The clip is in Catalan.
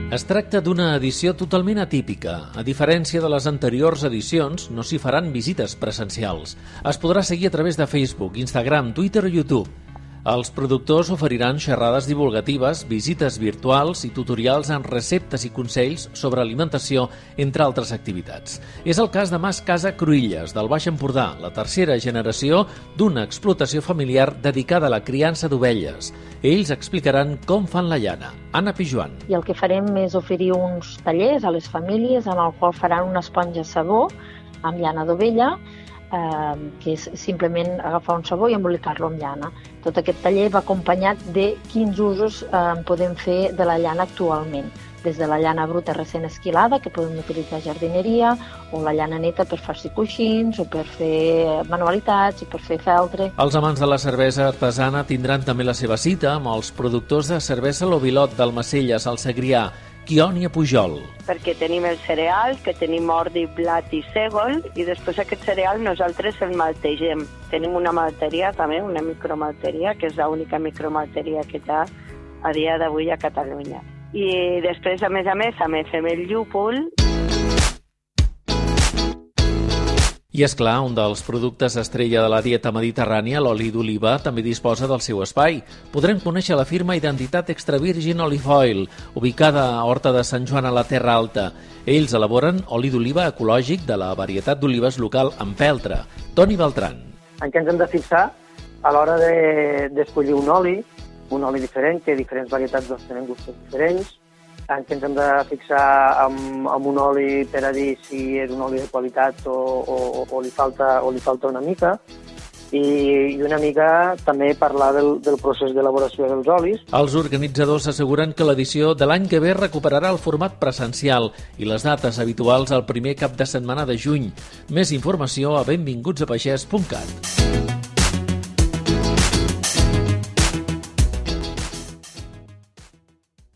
Es tracta d'una edició totalment atípica. A diferència de les anteriors edicions, no s'hi faran visites presencials. Es podrà seguir a través de Facebook, Instagram, Twitter o YouTube. Els productors oferiran xerrades divulgatives, visites virtuals i tutorials en receptes i consells sobre alimentació, entre altres activitats. És el cas de Mas Casa Cruïlles, del Baix Empordà, la tercera generació d'una explotació familiar dedicada a la criança d'ovelles. Ells explicaran com fan la llana. Anna Pijuan. I el que farem és oferir uns tallers a les famílies en el qual faran una esponja sabó amb llana d'ovella, que és simplement agafar un sabó i embolicar-lo amb llana. Tot aquest taller va acompanyat de quins usos podem fer de la llana actualment, des de la llana bruta recent esquilada, que podem utilitzar a jardineria, o la llana neta per fer-s'hi coixins, o per fer manualitats, i per fer feltre. Els amants de la cervesa artesana tindran també la seva cita amb els productors de cervesa L'Ovilot d'Almacelles, al Segrià, Quioni a Pujol. Perquè tenim el cereal, que tenim ordi, blat i sègol, i després aquest cereal nosaltres el maltegem. Tenim una malteria també, una micromalteria, que és l'única micromalteria que hi ha a dia d'avui a Catalunya. I després, a més, fem el llúpol. I és clar, un dels productes estrella de la dieta mediterrània, l'oli d'oliva, també disposa del seu espai. Podrem conèixer la firma Identitat Extra Virgin Olive Oil, ubicada a Horta de Sant Joan a la Terra Alta. Ells elaboren oli d'oliva ecològic de la varietat d'olives local Empeltre. Toni Beltran. En què ens hem de fixar a l'hora d'escollir un oli diferent, que diferents varietats tenen gustos diferents, en què ens hem de fixar amb un oli per a dir si és un oli de qualitat o li falta una mica, i una mica també parlar del procés d'elaboració dels olis. Els organitzadors asseguren que l'edició de l'any que ve recuperarà el format presencial i les dates habituals al primer cap de setmana de juny. Més informació a benvingutsapagès.cat.